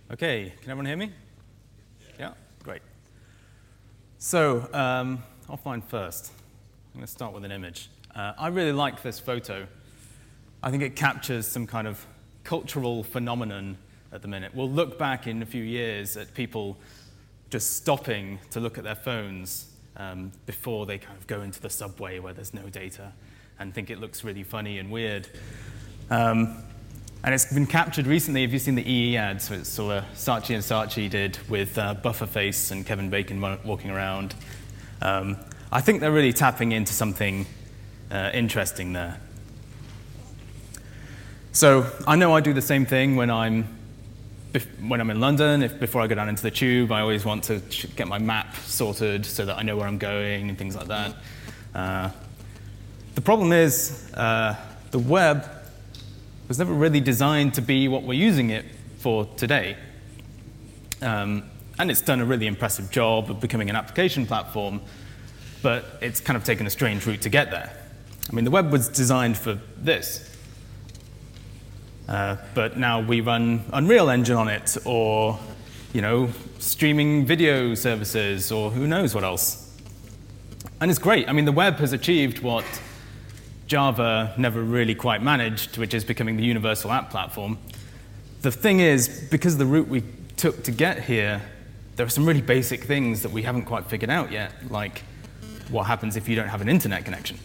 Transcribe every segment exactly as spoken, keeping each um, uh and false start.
Okay, can everyone hear me? Yeah, great. So, um, offline first. I'm going to start with an image. Uh, I really like this photo. I think it captures some kind of cultural phenomenon at the minute. We'll look back in a few years at people just stopping to look at their phones um, before they kind of go into the subway where there's no data and think it looks really funny and weird. Um, And it's been captured recently. Have you seen the E E ads? So it's sort of Saatchi and Saatchi did with uh, Bufferface and Kevin Bacon walking around. Um, I think they're really tapping into something uh, interesting there. So I know I do the same thing when I'm when I'm in London. If before I go down into the tube, I always want to get my map sorted so that I know where I'm going and things like that. Uh, the problem is uh, the web was never really designed to be what we're using it for today. Um, and it's done a really impressive job of becoming an application platform, but it's kind of taken a strange route to get there. I mean, the web was designed for this. Uh, but now we run Unreal Engine on it, or, you know, streaming video services, or who knows what else. And it's great. I mean, the web has achieved what Java never really quite managed, which is becoming the universal app platform. The thing is, because of the route we took to get here, there are some really basic things that we haven't quite figured out yet, like what happens if you don't have an internet connection.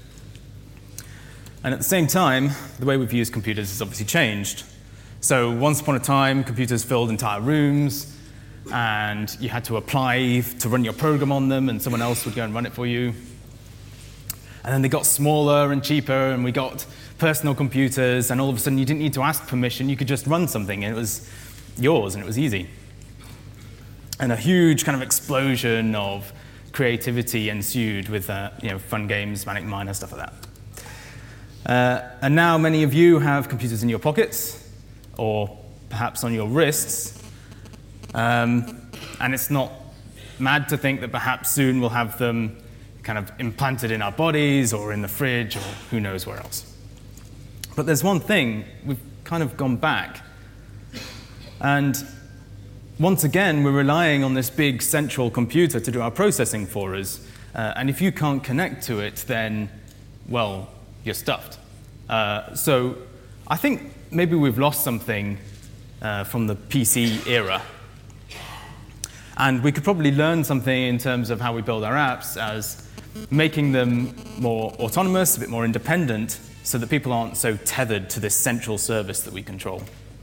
And at the same time, the way we've used computers has obviously changed. So once upon a time, computers filled entire rooms, and you had to apply to run your program on them, and someone else would go and run it for you. And then they got smaller and cheaper, and we got personal computers, and all of a sudden you didn't need to ask permission. You could just run something, and it was yours, and it was easy. And a huge kind of explosion of creativity ensued with uh, you know, fun games, Manic Miner, stuff like that. Uh, and now many of you have computers in your pockets, or perhaps on your wrists. Um, and it's not mad to think that perhaps soon we'll have them kind of implanted in our bodies or in the fridge or who knows where else. But there's one thing, we've kind of gone back. And once again, we're relying on this big central computer to do our processing for us. Uh, and if you can't connect to it, then, well, you're stuffed. Uh, so I think maybe we've lost something uh, from the P C era. And we could probably learn something in terms of how we build our apps as making them more autonomous, a bit more independent, so that people aren't so tethered to this central service that we control.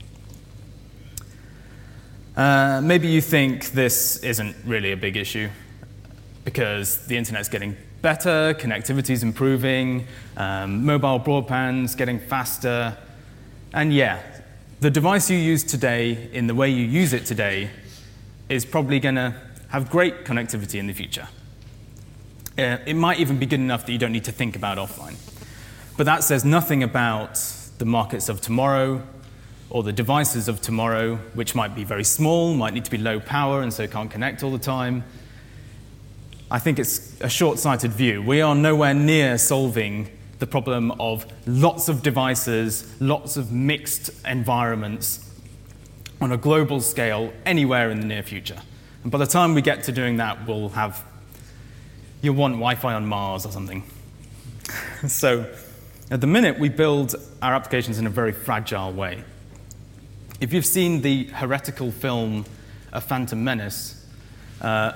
Uh, maybe you think this isn't really a big issue, because the internet's getting better, connectivity's improving, um, mobile broadband's getting faster, and yeah, the device you use today, in the way you use it today, is probably going to have great connectivity in the future. Uh, it might even be good enough that you don't need to think about offline. But that says nothing about the markets of tomorrow or the devices of tomorrow, which might be very small, might need to be low power, and so can't connect all the time. I think it's a short-sighted view. We are nowhere near solving the problem of lots of devices, lots of mixed environments on a global scale anywhere in the near future. And by the time we get to doing that, we'll have You'll want Wi-Fi on Mars or something. So at the minute, we build our applications in a very fragile way. If you've seen the heretical film A Phantom Menace, uh,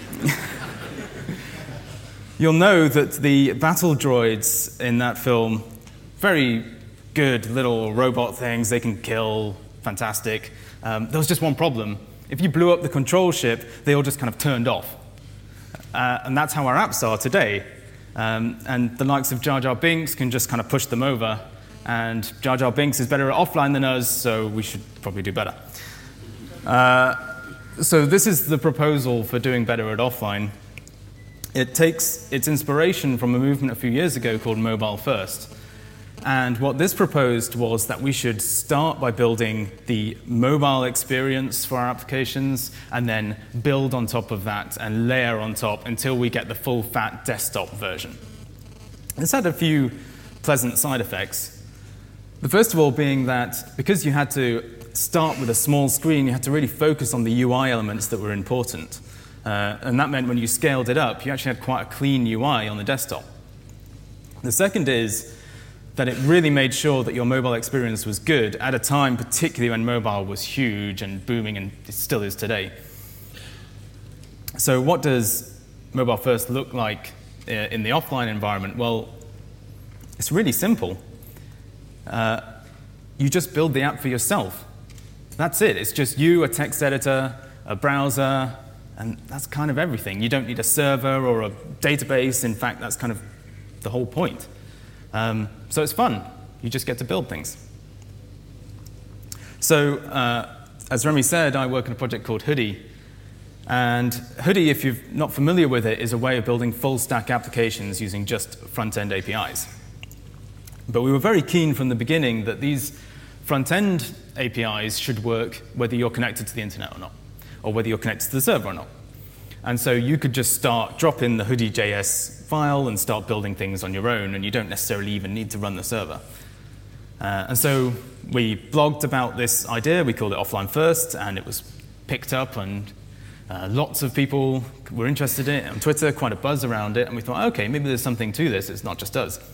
you'll know that the battle droids in that film, very good little robot things, they can kill, fantastic. Um, there was just one problem. If you blew up the control ship, they all just kind of turned off. Uh, and that's how our apps are today. Um, and the likes of Jar Jar Binks can just kind of push them over. And Jar Jar Binks is better at offline than us, so we should probably do better. Uh, so this is the proposal for doing better at offline. It takes its inspiration from a movement a few years ago called Mobile First. And what this proposed was that we should start by building the mobile experience for our applications and then build on top of that and layer on top until we get the full fat desktop version. This had a few pleasant side effects. The first of all being that because you had to start with a small screen, you had to really focus on the U I elements that were important. Uh, and that meant when you scaled it up, you actually had quite a clean U I on the desktop. The second is that it really made sure that your mobile experience was good at a time, particularly when mobile was huge and booming, and it still is today. So what does mobile first look like in the offline environment? Well, it's really simple. Uh, you just build the app for yourself. That's it. It's just you, a text editor, a browser, and that's kind of everything. You don't need a server or a database. In fact, that's kind of the whole point. Um, so it's fun. You just get to build things. So uh, as Remy said, I work on a project called Hoodie. And Hoodie, if you're not familiar with it, is a way of building full-stack applications using just front-end A P Is. But we were very keen from the beginning that these front-end A P Is should work whether you're connected to the internet or not, or whether you're connected to the server or not. And so you could just start, drop in the Hoodie J S file and start building things on your own, and you don't necessarily even need to run the server. Uh, and so we blogged about this idea. We called it Offline First, and it was picked up, and uh, lots of people were interested in it. On Twitter, quite a buzz around it, and we thought, okay, maybe there's something to this. It's not just us.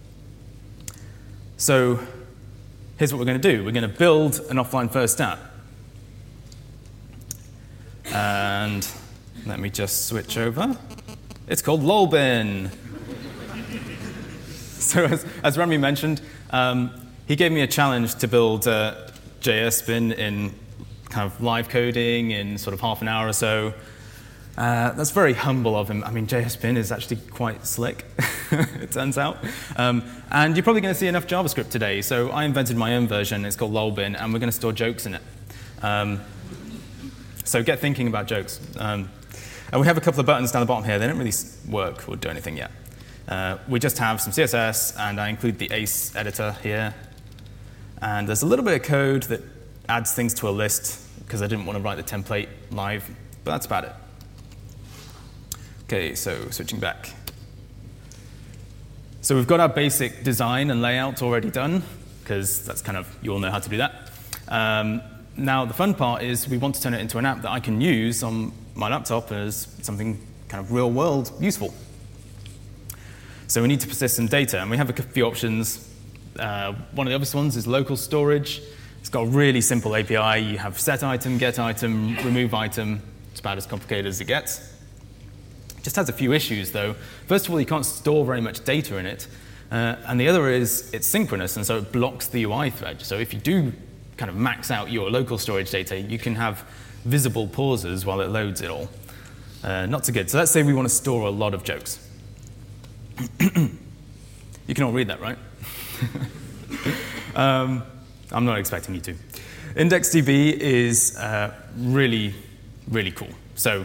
So here's what we're going to do. We're going to build an Offline First app. And let me just switch over. It's called Lolbin. So as, as Remy mentioned, um, he gave me a challenge to build uh, J S bin in kind of live coding in sort of half an hour or so. Uh, that's very humble of him. I mean, J S bin is actually quite slick, it turns out. Um, and you're probably going to see enough JavaScript today. So I invented my own version. It's called Lolbin, and we're going to store jokes in it. Um, so get thinking about jokes. Um, and we have a couple of buttons down the bottom here. They don't really work or do anything yet. Uh, we just have some C S S, and I include the Ace editor here. And there's a little bit of code that adds things to a list, because I didn't want to write the template live. But that's about it. OK, so switching back. So we've got our basic design and layout already done, because that's kind of, you all know how to do that. Um, now, the fun part is we want to turn it into an app that I can use on my laptop as something kind of real world useful. So we need to persist some data, and we have a few options. Uh, one of the obvious ones is local storage. It's got a really simple A P I. You have set item, get item, remove item. It's about as complicated as it gets. It just has a few issues, though. First of all, you can't store very much data in it. Uh, and the other is it's synchronous, and so it blocks the U I thread. So if you do kind of max out your local storage data, you can have visible pauses while it loads it all. Uh, not so good. So let's say we want to store a lot of jokes. You can all read that, right? um, I'm not expecting you to. IndexedDB is uh, really, really cool. So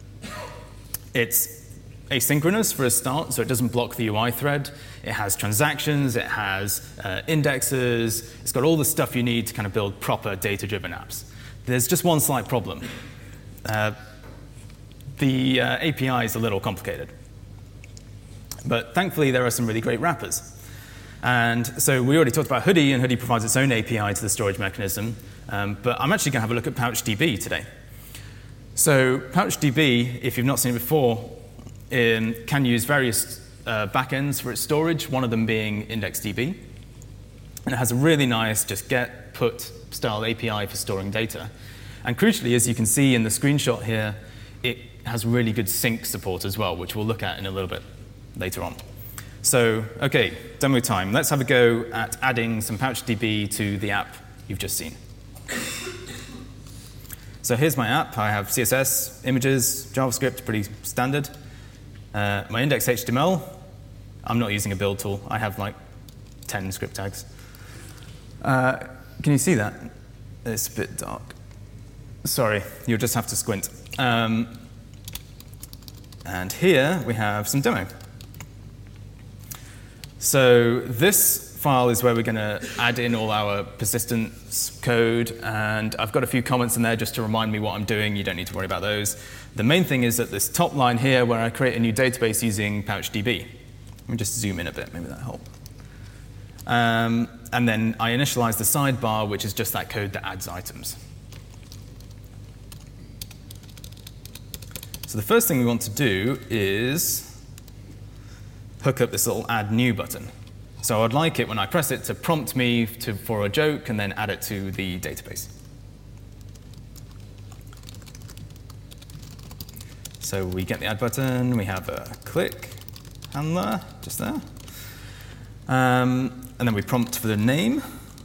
it's asynchronous for a start, so it doesn't block the U I thread. It has transactions, it has uh, indexes, it's got all the stuff you need to kind of build proper data-driven apps. There's just one slight problem. Uh, the uh, A P I is a little complicated. But thankfully, there are some really great wrappers. And so we already talked about Hoodie, and Hoodie provides its own A P I to the storage mechanism. Um, but I'm actually going to have a look at PouchDB today. So PouchDB, if you've not seen it before, um, can use various uh, backends for its storage, one of them being IndexedDB. And it has a really nice just get, put style A P I for storing data. And crucially, as you can see in the screenshot here, it has really good sync support as well, which we'll look at in a little bit later on. So, OK, demo time. Let's have a go at adding some PouchDB to the app you've just seen. So here's my app. I have C S S, images, JavaScript, pretty standard. Uh, my index H T M L, I'm not using a build tool. I have like ten script tags. Uh, can you see that? It's a bit dark. Sorry, you'll just have to squint. Um, and here we have some demo. So this file is where we're going to add in all our persistence code, and I've got a few comments in there just to remind me what I'm doing. You don't need to worry about those. The main thing is that this top line here where I create a new database using PouchDB. Let me just zoom in a bit, maybe that'll help. Um, and then I initialize the sidebar, which is just that code that adds items. So the first thing we want to do is hook up this little add new button. So I'd like it, when I press it, to prompt me to, for a joke and then add it to the database. So we get the add button, we have a click handler just there. Um, and then we prompt for the name.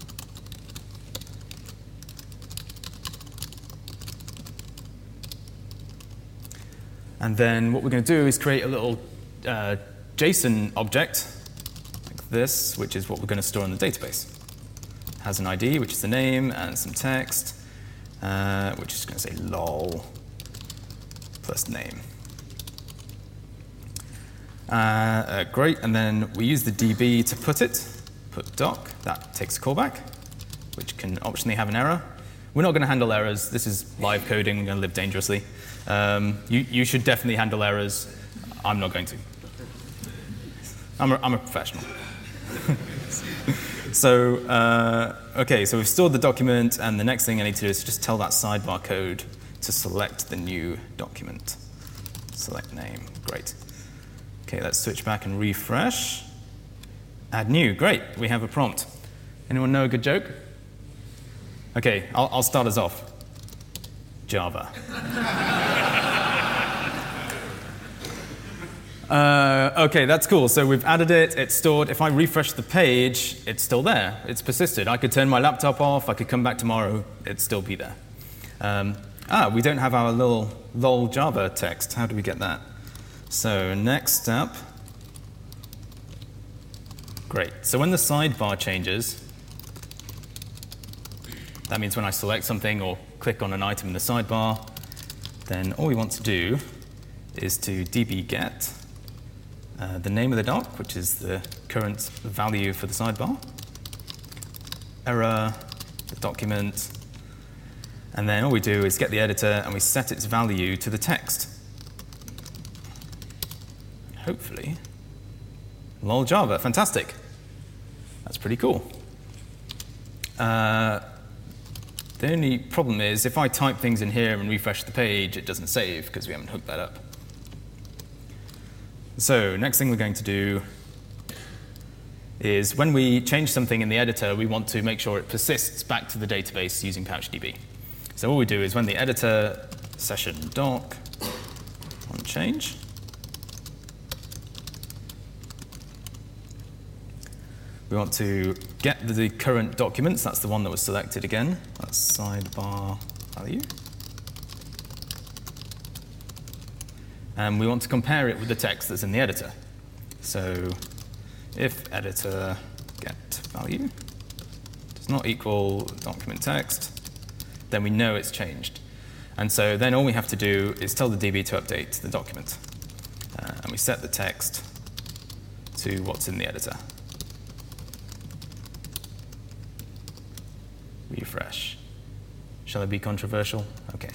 And then what we're going to do is create a little uh, JSON object like this, which is what we're going to store in the database. It has an I D, which is the name, and some text, uh, which is going to say lol plus name. Uh, uh, great, and then we use the D B to put it, put doc, that takes a callback, which can optionally have an error. We're not going to handle errors. This is live coding. We're going to live dangerously. Um, you, you should definitely handle errors. I'm not going to. I'm a, I'm a professional. So, uh, OK, so we've stored the document, and the next thing I need to do is just tell that sidebar code to select the new document. Select name. Great. OK, let's switch back and refresh. Add new. Great. We have a prompt. Anyone know a good joke? OK, I'll, I'll start us off. Java. uh, OK, that's cool. So we've added it. It's stored. If I refresh the page, it's still there. It's persisted. I could turn my laptop off. I could come back tomorrow. It'd still be there. Um, ah, we don't have our little lol Java text. How do we get that? So next up. Great. So when the sidebar changes, that means when I select something or click on an item in the sidebar, then all we want to do is to dbget uh, the name of the doc, which is the current value for the sidebar, error, the document, and then all we do is get the editor and we set its value to the text. Hopefully, lol Java, fantastic. That's pretty cool. Uh, The only problem is, if I type things in here and refresh the page, it doesn't save because we haven't hooked that up. So next thing we're going to do is when we change something in the editor, we want to make sure it persists back to the database using PouchDB. So what we do is when the editor session doc on change, we want to get the current documents. That's the one that was selected again. That's sidebar value. And we want to compare it with the text that's in the editor. So if editor get value does not equal document text, then we know it's changed. And so then all we have to do is tell the D B to update the document. Uh, and we set the text to what's in the editor. Refresh. Shall I be controversial? OK.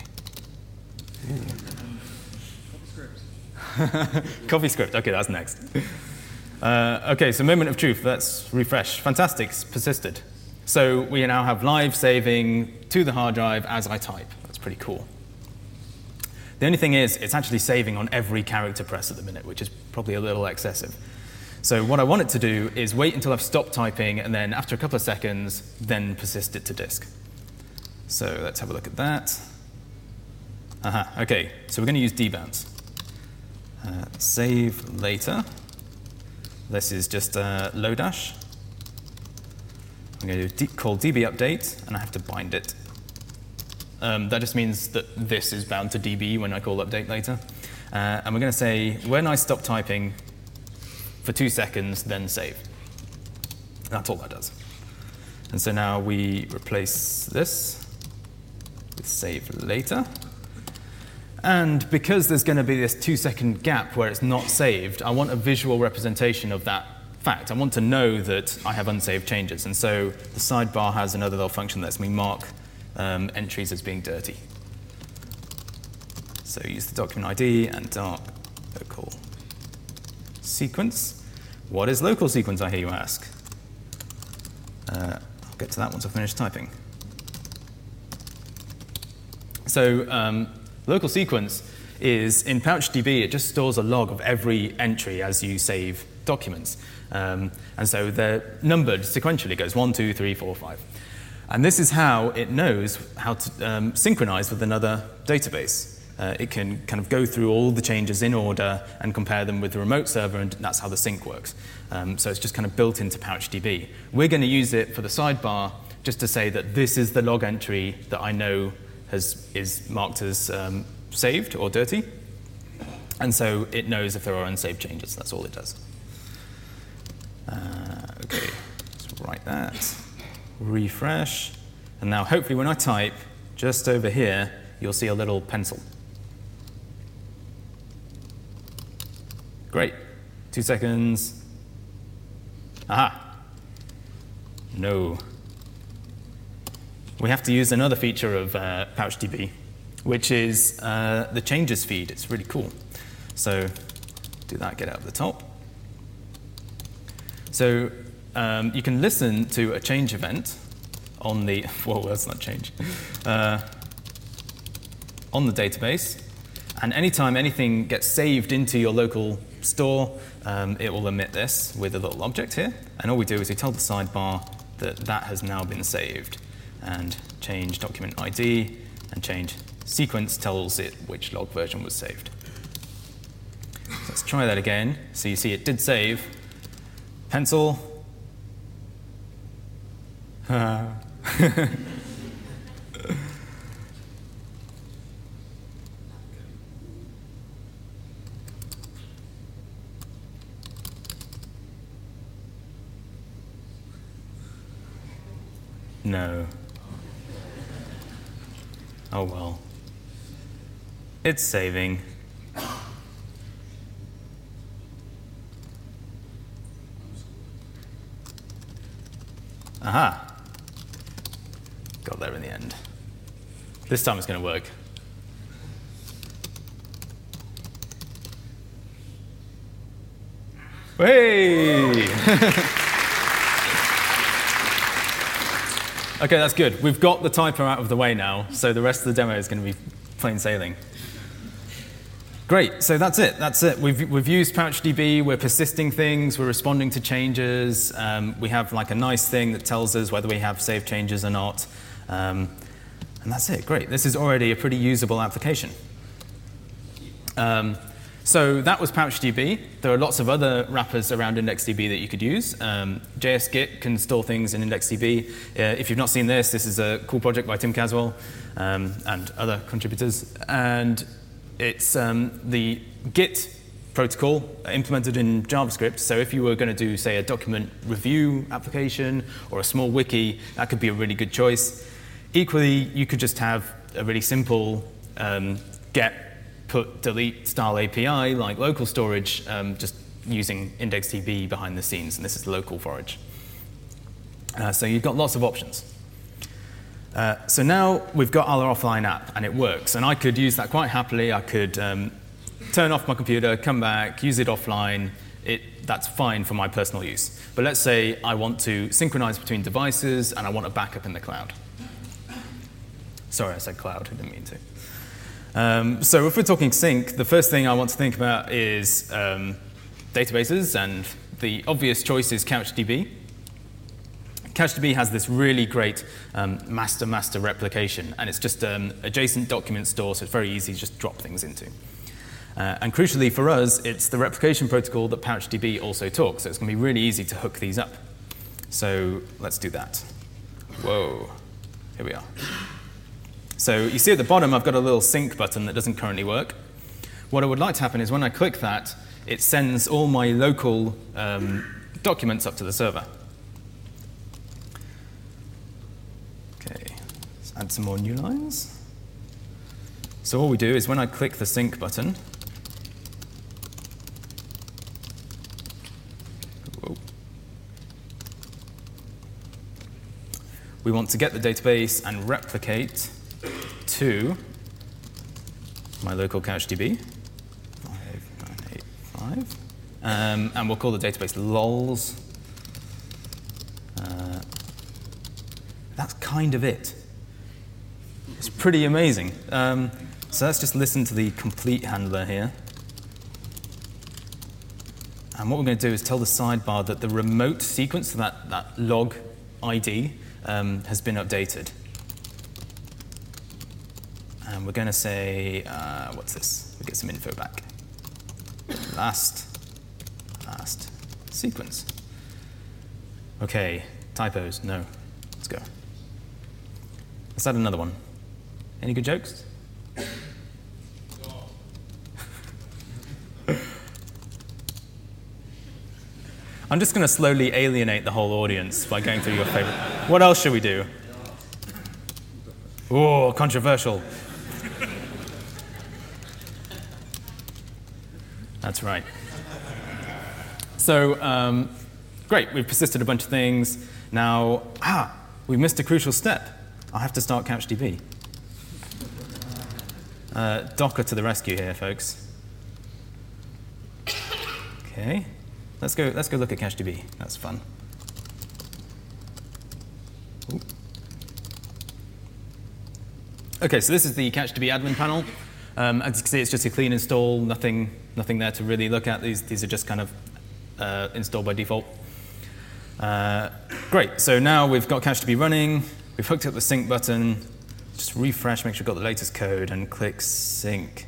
CoffeeScript. OK, that's next. Uh, OK, so moment of truth. Let's refresh. Fantastic. It's persisted. So we now have live saving to the hard drive as I type. That's pretty cool. The only thing is, it's actually saving on every character press at the minute, which is probably a little excessive. So what I want it to do is wait until I've stopped typing, and then after a couple of seconds, then persist it to disk. So let's have a look at that. Aha, OK. So we're going to use dbounce. Uh, save later. This is just uh, Lodash. I'm going to call dbupdate, and I have to bind it. Um, that just means that this is bound to D B when I call update later. Uh, and we're going to say, when I stop typing for two seconds, then save. That's all that does. And so now we replace this with save later. And because there's going to be this two-second gap where it's not saved, I want a visual representation of that fact. I want to know that I have unsaved changes. And so the sidebar has another little function that lets me mark um, entries as being dirty. So use the document I D and dark local sequence. What is local sequence, I hear you ask? Uh, I'll get to that once I finish typing. So um, local sequence is, in PouchDB, it just stores a log of every entry as you save documents. Um, and so they're numbered sequentially. It goes one, two, three, four, five. And this is how it knows how to um, synchronize with another database. Uh, it can kind of go through all the changes in order and compare them with the remote server, and that's how the sync works. Um, so it's just kind of built into PouchDB. We're going to use it for the sidebar just to say that this is the log entry that I know has, is marked as um, saved or dirty. And so it knows if there are unsaved changes. That's all it does. Uh, OK, let's write that. Refresh. And now hopefully when I type, just over here, you'll see a little pencil. Great. Two seconds. Aha. No. We have to use another feature of uh, PouchDB, which is uh, the changes feed. It's really cool. So do that, get it up the top. So um, you can listen to a change event on the, well, that's not change, uh, on the database. And anytime anything gets saved into your local store, um, it will emit this with a little object here. And all we do is we tell the sidebar that that has now been saved. And change document I D and change sequence tells it which log version was saved. So let's try that again. So you see it did save. Pencil. Uh. No. Oh well. It's saving. Aha. Got there in the end. This time it's going to work. Hey! OK, that's good. We've got the typo out of the way now, so the rest of the demo is going to be plain sailing. Great, so that's it. That's it. We've, we've used PouchDB. We're persisting things. We're responding to changes. Um, we have like a nice thing that tells us whether we have saved changes or not. Um, and that's it. Great. This is already a pretty usable application. Um, so that was PouchDB. There are lots of other wrappers around IndexedDB that you could use. Um, J S Git can store things in IndexedDB. Uh, if you've not seen this, this is a cool project by Tim Caswell um, and other contributors. And it's um, the Git protocol implemented in JavaScript. So if you were going to do, say, a document review application or a small wiki, that could be a really good choice. Equally, you could just have a really simple um, get, put, delete style A P I like local storage, um, just using IndexedDB behind the scenes. And this is local forage. Uh, so you've got lots of options. Uh, so now we've got our offline app, and it works. And I could use that quite happily. I could um, turn off my computer, come back, use it offline. It, that's fine for my personal use. But let's say I want to synchronize between devices, and I want a backup in the cloud. Sorry, I said cloud. I didn't mean to. Um, so if we're talking sync, the first thing I want to think about is um, databases. And the obvious choice is CouchDB. CouchDB has this really great master-master um, replication, and it's just an adjacent document store, so it's very easy to just drop things into. Uh, and crucially for us, it's the replication protocol that PouchDB also talks, so it's going to be really easy to hook these up. So let's do that. Whoa, here we are. So you see at the bottom, I've got a little sync button that doesn't currently work. What I would like to happen is when I click that, it sends all my local um, documents up to the server. Add some more new lines. So all we do is when I click the sync button, whoa, we want to get the database and replicate to my local CouchDB, five nine eight five, um, and we'll call the database lols. Uh, that's kind of it. It's pretty amazing. Um, so let's just listen to the complete handler here. And what we're going to do is tell the sidebar that the remote sequence, that, that log I D, um, has been updated. And we're going to say, uh, what's this? We'll get some info back. Last, last sequence. OK, typos, no. Let's go. Let's add another one. Any good jokes? I'm just going to slowly alienate the whole audience by going through your favorite. What else should we do? Oh, controversial. That's right. So, um, great, we've persisted a bunch of things. Now, ah, we missed a crucial step. I have to start CouchDB. Uh, Docker to the rescue here, folks. OK. Let's go, let's go look at CouchDB. That's fun. Ooh. OK, so this is the CouchDB admin panel. Um, as you can see, it's just a clean install, nothing, nothing there to really look at. These, these are just kind of uh, installed by default. Uh, great, so now we've got CouchDB running. We've hooked up the sync button. Just refresh, make sure we've got the latest code, and click sync.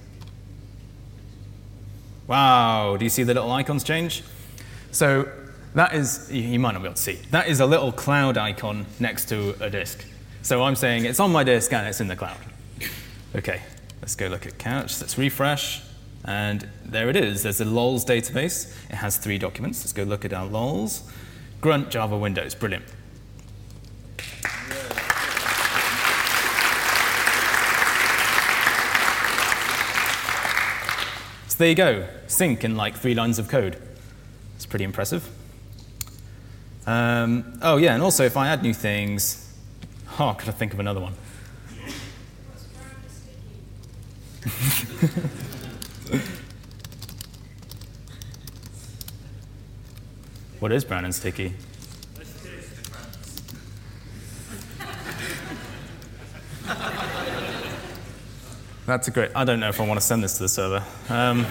Wow, do you see the little icons change? So that is, you might not be able to see, that is a little cloud icon next to a disk. So I'm saying it's on my disk and it's in the cloud. OK, let's go look at Couch. Let's refresh. And there it is. There's a lols database. It has three documents. Let's go look at our lols. Grunt, Java, Windows. Brilliant. So there you go. Sync in like three lines of code. It's pretty impressive. Um, oh, yeah, and also if I add new things, oh, could I think of another one? What is brown and sticky? That's a great, I don't know if I want to send this to the server. Um,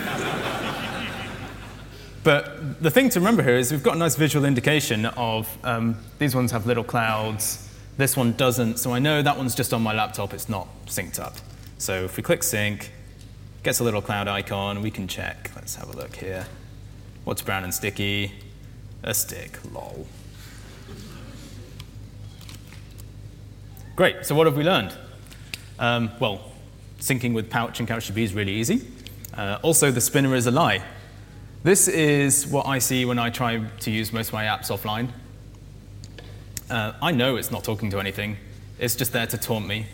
but the thing to remember here is we've got a nice visual indication of um, these ones have little clouds, this one doesn't, so I know that one's just on my laptop, it's not synced up. So if we click sync, gets a little cloud icon, we can check. Let's have a look here. What's brown and sticky? A stick, lol. Great, so what have we learned? Um, well, syncing with Pouch and CouchDB is really easy. Uh, also, the spinner is a lie. This is what I see when I try to use most of my apps offline. Uh, I know it's not talking to anything. It's just there to taunt me.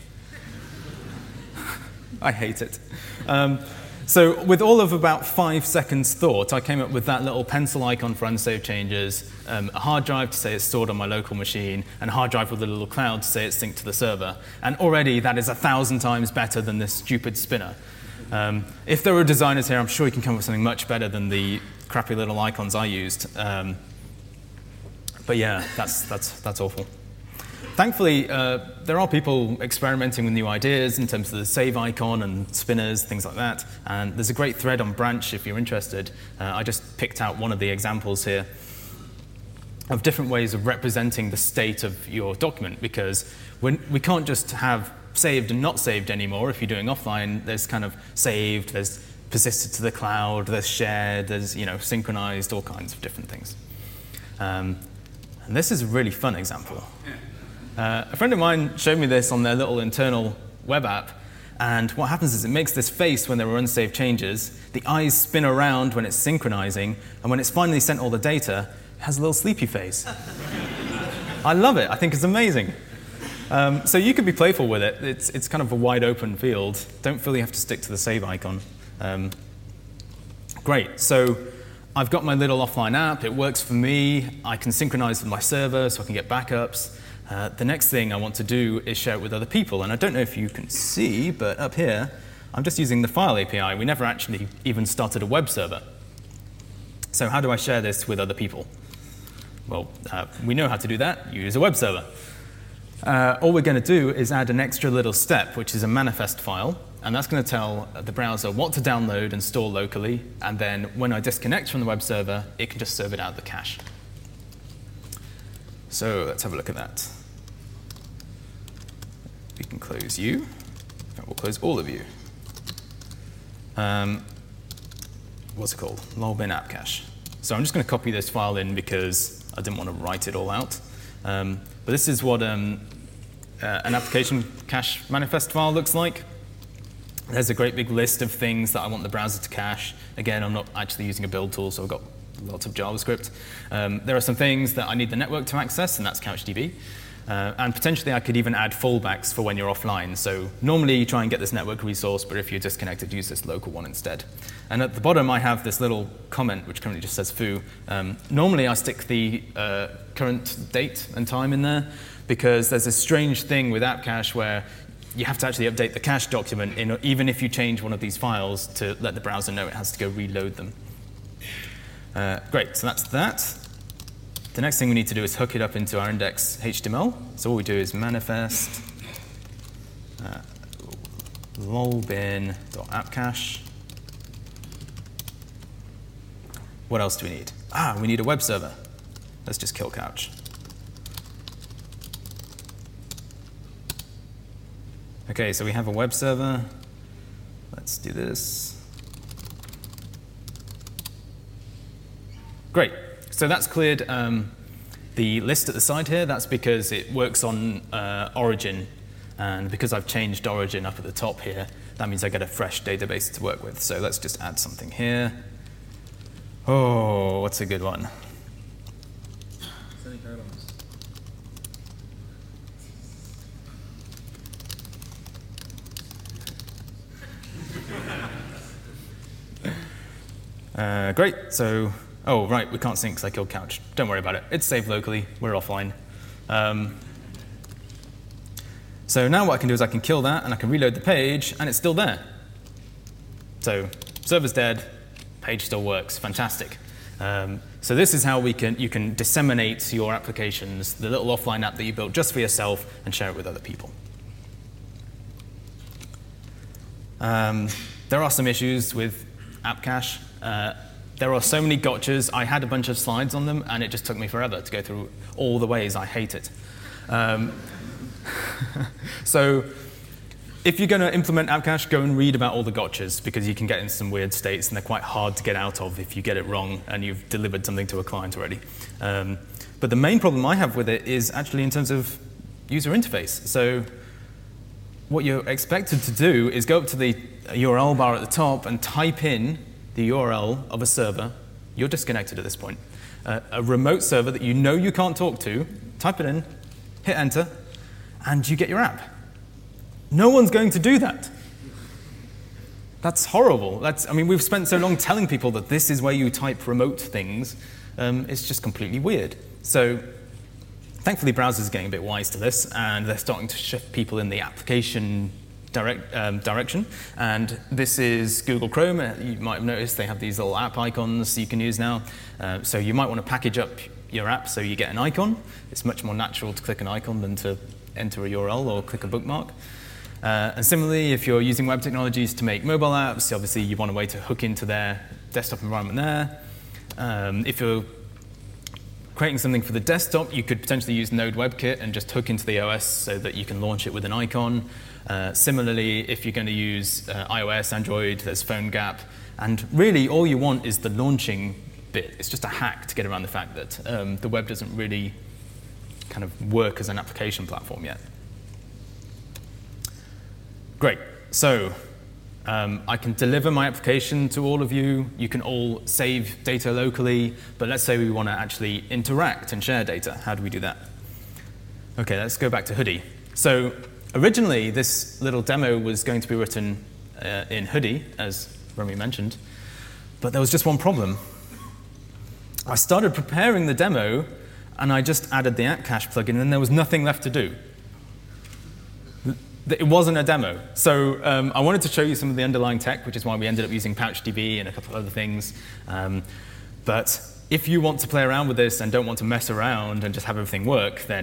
I hate it. Um, so with all of about five seconds thought, I came up with that little pencil icon for unsaved changes, um, a hard drive to say it's stored on my local machine, and a hard drive with a little cloud to say it's synced to the server. And already that is a thousand times better than this stupid spinner. Um, if there were designers here, I'm sure you can come up with something much better than the crappy little icons I used. Um, but yeah, that's, that's, that's awful. Thankfully, uh, there are people experimenting with new ideas in terms of the save icon and spinners, things like that. And there's a great thread on Branch if you're interested. Uh, I just picked out one of the examples here of different ways of representing the state of your document, because when, we can't just have saved and not saved anymore. If you're doing offline, there's kind of saved, there's persisted to the cloud, there's shared, there's you know synchronized, all kinds of different things. Um, and this is a really fun example. Uh, a friend of mine showed me this on their little internal web app, and what happens is it makes this face when there are unsaved changes, the eyes spin around when it's synchronizing, and when it's finally sent all the data, it has a little sleepy face. I love it. I think it's amazing. Um, so you could be playful with it. It's, it's kind of a wide open field. Don't feel you have to stick to the save icon. Um, great. So I've got my little offline app. It works for me. I can synchronize with my server so I can get backups. Uh, the next thing I want to do is share it with other people. And I don't know if you can see, but up here, I'm just using the file A P I. We never actually even started a web server. So how do I share this with other people? Well, uh, we know how to do that. You use a web server. uh, all we're going to do is add an extra little step, which is a manifest file. And that's going to tell the browser what to download and store locally. And then when I disconnect from the web server, it can just serve it out of the cache. So let's have a look at that. We can close you. In fact, we'll close all of you. Um, what's it called? lolbin app cache. So I'm just going to copy this file in because I didn't want to write it all out. Um, but this is what um, uh, an application cache manifest file looks like. There's a great big list of things that I want the browser to cache. Again, I'm not actually using a build tool, so I've got lots of JavaScript. Um, there are some things that I need the network to access, and that's CouchDB. Uh, and potentially, I could even add fallbacks for when you're offline. So normally, you try and get this network resource, but if you're disconnected, use this local one instead. And at the bottom, I have this little comment, which currently just says foo. Um, normally, I stick the uh, current date and time in there, because there's a strange thing with app cache where you have to actually update the cache document, in, even if you change one of these files, to let the browser know it has to go reload them. Uh, great, so that's that. The next thing we need to do is hook it up into our index H T M L. So all we do is manifest uh, lolbin.appcache. What else do we need? Ah, we need a web server. Let's just kill Couch. OK, so we have a web server. Let's do this. Great. So that's cleared um, the list at the side here. That's because it works on uh, Origin. And because I've changed Origin up at the top here, that means I get a fresh database to work with. So let's just add something here. Oh, what's a good one? Uh, great. So, oh, right, we can't sync because I killed Couch. Don't worry about it. It's saved locally. We're offline. Um, so now what I can do is I can kill that, and I can reload the page, and it's still there. So server's dead. Page still works. Fantastic. Um, so this is how we can you can disseminate your applications, the little offline app that you built just for yourself, and share it with other people. Um, there are some issues with app cache. Uh, there are so many gotchas. I had a bunch of slides on them, and it just took me forever to go through all the ways I hate it. Um, so if you're going to implement app cache, go and read about all the gotchas, because you can get into some weird states, and they're quite hard to get out of if you get it wrong and you've delivered something to a client already. Um, but the main problem I have with it is actually in terms of user interface. So what you're expected to do is go up to the U R L bar at the top and type in the U R L of a server. You're disconnected at this point. Uh, a remote server that you know you can't talk to, type it in, hit enter, and you get your app. No one's going to do that. That's horrible. That's, I mean, we've spent so long telling people that this is where you type remote things. Um, it's just completely weird. So thankfully, browsers are getting a bit wise to this, and they're starting to shift people in the application direct, um, direction. And this is Google Chrome. You might have noticed they have these little app icons you can use now. Uh, so you might want to package up your app so you get an icon. It's much more natural to click an icon than to enter a U R L or click a bookmark. Uh, and similarly, if you're using web technologies to make mobile apps, obviously you want a way to hook into their desktop environment there. Um, if you're creating something for the desktop, you could potentially use Node WebKit and just hook into the O S so that you can launch it with an icon. Uh, similarly, if you're going to use uh, iOS, Android, there's PhoneGap. And really, all you want is the launching bit. It's just a hack to get around the fact that um, the web doesn't really kind of work as an application platform yet. Great. So um, I can deliver my application to all of you. You can all save data locally. But let's say we want to actually interact and share data. How do we do that? OK, let's go back to Hoodie. So originally, this little demo was going to be written uh, in Hoodie, as Romy mentioned. But there was just one problem. I started preparing the demo, and I just added the app cache plugin, and there was nothing left to do. It wasn't a demo. So um, I wanted to show you some of the underlying tech, which is why we ended up using PouchDB and a couple of other things. Um, but if you want to play around with this and don't want to mess around and just have everything work, then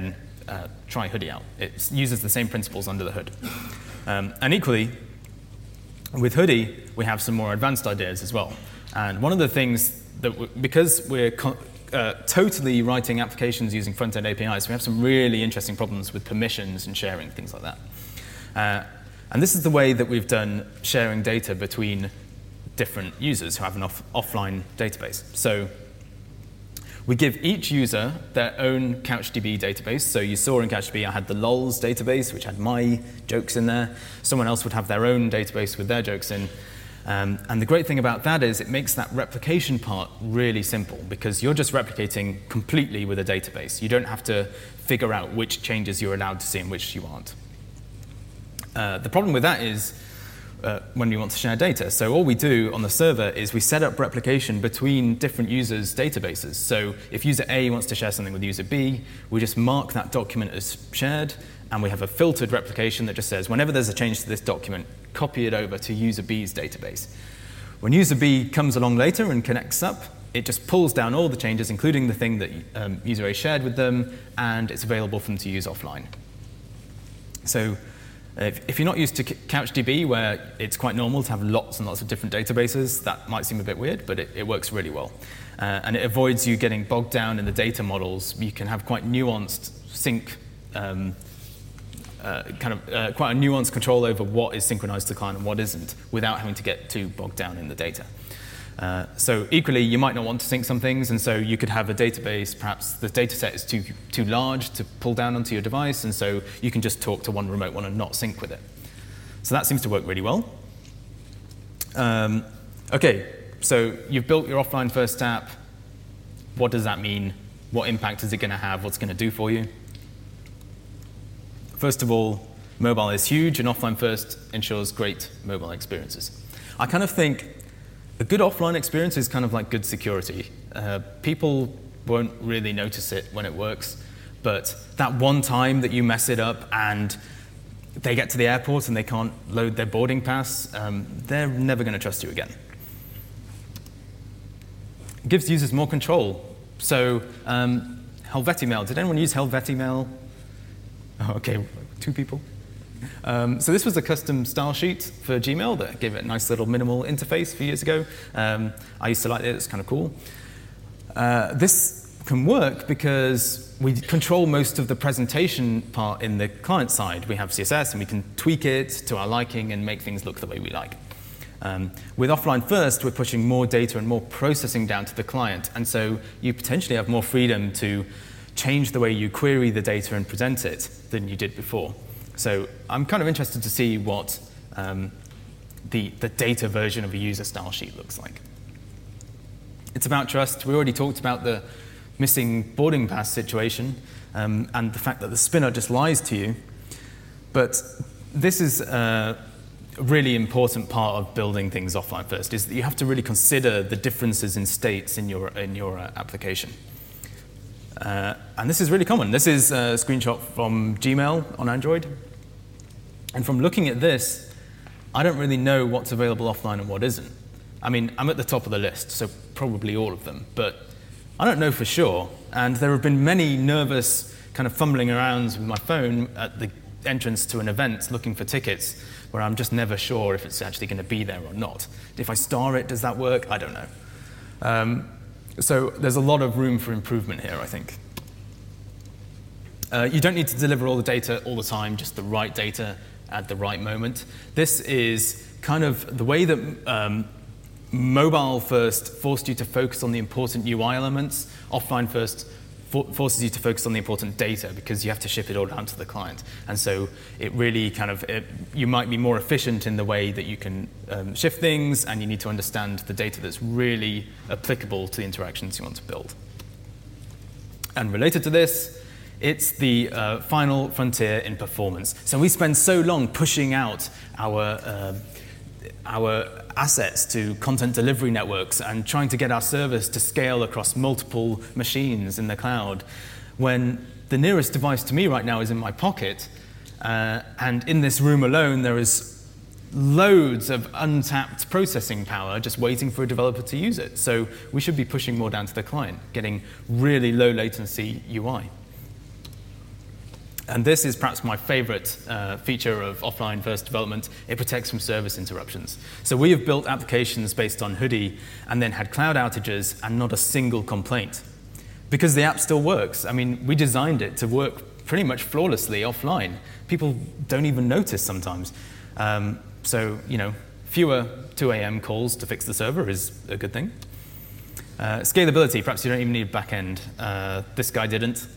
uh, try Hoodie out. It uses the same principles under the hood. Um, and equally, with Hoodie, we have some more advanced ideas as well. And one of the things that, w because we're uh, totally writing applications using front-end A P Is, we have some really interesting problems with permissions and sharing, things like that. Uh, and this is the way that we've done sharing data between different users who have an off offline database. So we give each user their own CouchDB database. So you saw in CouchDB I had the lols database, which had my jokes in there. Someone else would have their own database with their jokes in. Um, and the great thing about that is it makes that replication part really simple, because you're just replicating completely with a database. You don't have to figure out which changes you're allowed to see and which you aren't. Uh, the problem with that is uh, when you want to share data. So all we do on the server is we set up replication between different users' databases. So if user A wants to share something with user B, we just mark that document as shared, and we have a filtered replication that just says, whenever there's a change to this document, copy it over to user B's database. When user B comes along later and connects up, it just pulls down all the changes, including the thing that um, user A shared with them, and it's available for them to use offline. So if, if you're not used to CouchDB, where it's quite normal to have lots and lots of different databases, that might seem a bit weird, but it, it works really well. Uh, and it avoids you getting bogged down in the data models. You can have quite nuanced sync um, Uh, kind of uh, quite a nuanced control over what is synchronized to the client and what isn't, without having to get too bogged down in the data. Uh, so equally, you might not want to sync some things, and so you could have a database, perhaps the data set is too, too large to pull down onto your device, and so you can just talk to one remote one and not sync with it. So that seems to work really well. Um, OK, so you've built your offline first app. What does that mean? What impact is it going to have? What's it going to do for you? First of all, mobile is huge, and offline first ensures great mobile experiences. I kind of think a good offline experience is kind of like good security. Uh, people won't really notice it when it works, but that one time that you mess it up and they get to the airport and they can't load their boarding pass, um, they're never going to trust you again. It gives users more control. So um, Helvetii Mail. Did anyone use Helvetii Mail? Oh, OK, two people. Um, so this was a custom style sheet for Gmail that gave it a nice little minimal interface a few years ago. Um, I used to like it. It's kind of cool. Uh, this can work because we control most of the presentation part in the client side. We have C S S, and we can tweak it to our liking and make things look the way we like. Um, with offline first, we're pushing more data and more processing down to the client. And so you potentially have more freedom to change the way you query the data and present it than you did before. So I'm kind of interested to see what um, the, the data version of a user style sheet looks like. It's about trust. We already talked about the missing boarding pass situation um, and the fact that the spinner just lies to you. But this is a really important part of building things offline first, is that you have to really consider the differences in states in your, in your uh, application. Uh, and this is really common. This is a screenshot from Gmail on Android. And from looking at this, I don't really know what's available offline and what isn't. I mean, I'm at the top of the list, so probably all of them. But I don't know for sure. And there have been many nervous kind of fumbling around with my phone at the entrance to an event looking for tickets, where I'm just never sure if it's actually going to be there or not. If I star it, does that work? I don't know. Um, So there's a lot of room for improvement here, I think. Uh, you don't need to deliver all the data all the time, just the right data at the right moment. This is kind of the way that um, mobile first forced you to focus on the important U I elements. Offline first for forces you to focus on the important data, because you have to ship it all down to the client. And so it really kind of, it, you might be more efficient in the way that you can um, shift things, and you need to understand the data that's really applicable to the interactions you want to build. And related to this, it's the uh, final frontier in performance. So we spend so long pushing out our, uh, our assets to content delivery networks and trying to get our service to scale across multiple machines in the cloud, when the nearest device to me right now is in my pocket. Uh, and in this room alone, there is loads of untapped processing power just waiting for a developer to use it. So we should be pushing more down to the client, getting really low latency U I. And this is perhaps my favorite uh, feature of offline first development. It protects from service interruptions. So we have built applications based on Hoodie and then had cloud outages and not a single complaint. Because the app still works. I mean, we designed it to work pretty much flawlessly offline. People don't even notice sometimes. Um, so, you know, fewer two A M calls to fix the server is a good thing. Uh, scalability, perhaps you don't even need a backend. Uh, this guy didn't.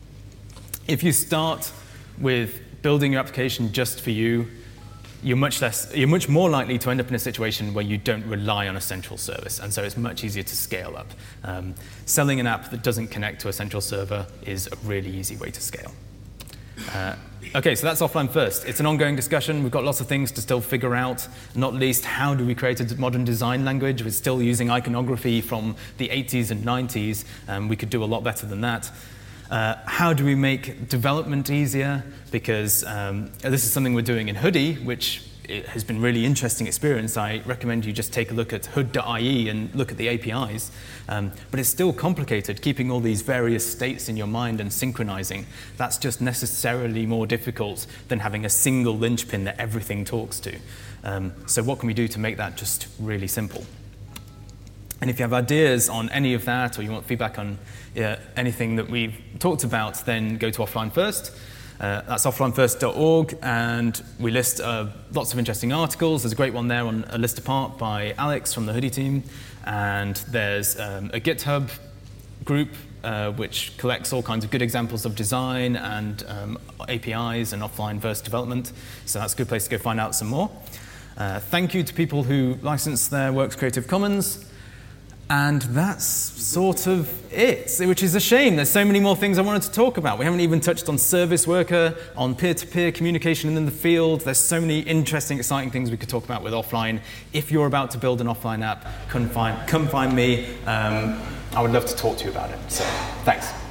If you start with building your application just for you, you're much less, you're much more likely to end up in a situation where you don't rely on a central service, and so it's much easier to scale up. Um, selling an app that doesn't connect to a central server is a really easy way to scale. Uh, okay, so that's offline first. It's an ongoing discussion. We've got lots of things to still figure out, not least how do we create a modern design language. We're still using iconography from the eighties and nineties. Um, we could do a lot better than that. Uh, how do we make development easier? Because um, this is something we're doing in Hoodie, which it has been really interesting experience. I recommend you just take a look at hood dot I E and look at the A P Is. Um, but it's still complicated, keeping all these various states in your mind and synchronizing. That's just necessarily more difficult than having a single linchpin that everything talks to. Um, so what can we do to make that just really simple? And if you have ideas on any of that, or you want feedback on uh, anything that we've talked about, then go to Offline First. Uh, that's offline first dot org, and we list uh, lots of interesting articles. There's a great one there on A List Apart by Alex from the Hoodie team, and there's um, a GitHub group uh, which collects all kinds of good examples of design and um, A P Is and offline first development. So that's a good place to go find out some more. Uh, thank you to people who license their works Creative Commons. And that's sort of it, which is a shame. There's so many more things I wanted to talk about. We haven't even touched on Service Worker, on peer-to-peer communication in the field. There's so many interesting, exciting things we could talk about with offline. If you're about to build an offline app, come find, come find me. Um, I would love to talk to you about it. So, thanks.